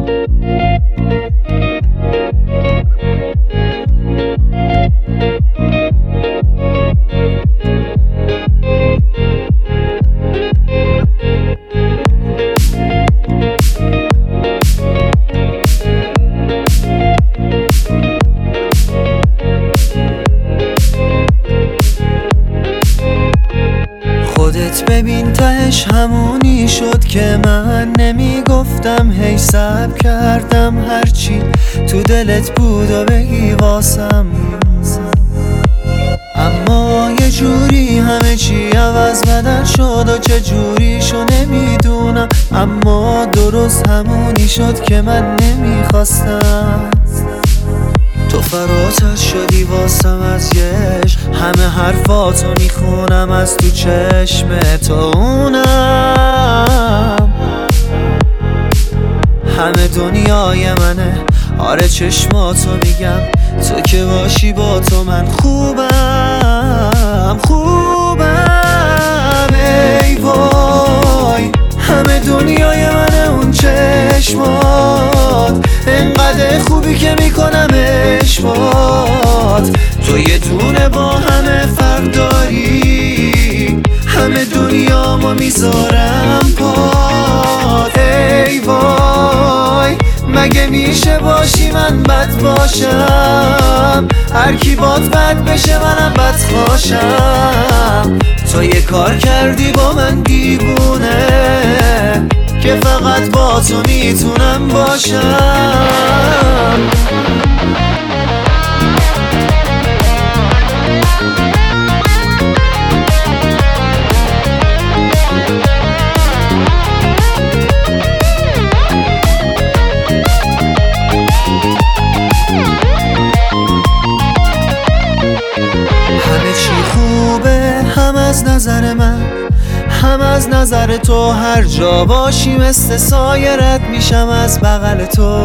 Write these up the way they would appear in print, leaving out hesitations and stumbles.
خودت ببین تهش همونی شد که من نمیگفتم، هی صبر کردم هرچی تو دلت بود و بگی واسم، اما یه جوری همه چی عوض بدل شد و چه جوریشو نمیدونم، اما درست همونی شد که من نمیخواستم. تو فراتر شدی واسم از یش، همه حرفاتو میخونم از تو چشم تو، اونم همه دنیای منه. آره چشماتو میگم، تو که باشی با تو من خوبم. ای وای همه دنیای منه اون چشمات، انقدر خوبی که میکنم اشمات. تو یه دونه با همه فرق داری، همه دنیامو میذارم پات. ای وای مگه میشه باشی من بد باشم، هر کی باد بد بشه منم بد خواشم. تو یه کار کردی با من دیوونه که فقط با تو میتونم باشم. همه چی خوبه هم از نظر من، هم از نظر تو. هر جا باشی مثل سایرت میشم از بغل تو.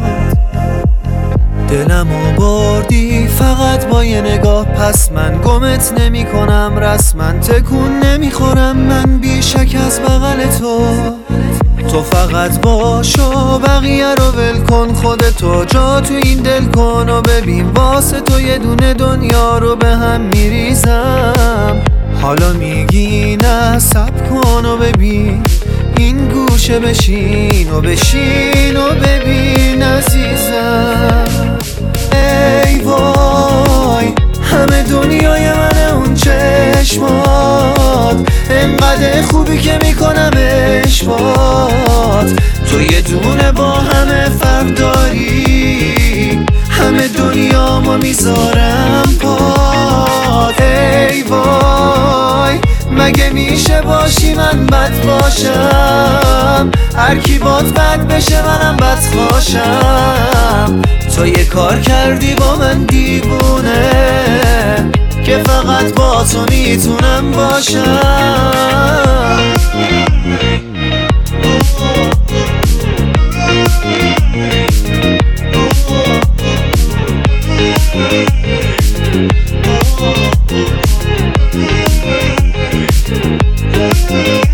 دلمو بردی فقط با یه نگاه، پس من گمت نمی کنم، رسما تکون نمیخورم من بیشک از بغل تو. تو فقط باش و بقیه رو ول کن، خودتو جا تو این دل کن و ببین واسه تو یه دونه دنیا رو به هم میریزم. حالا میگی نه صبر کن و ببین، این گوشه بشین و ببین عزیزم. ای وای همه دنیای منه اون چشمات، انقدر خوبی که میکنم اشمات. تو یه دونه با همه فرق داری، همه دنیامو میذارم پات. ای وای مگه میشه باشی من بد باشم، هر کی باد بد بشه منم بد خواشم. تو یه کار کردی با من دیوونه که فقط با تو میتونم باشم. Oh,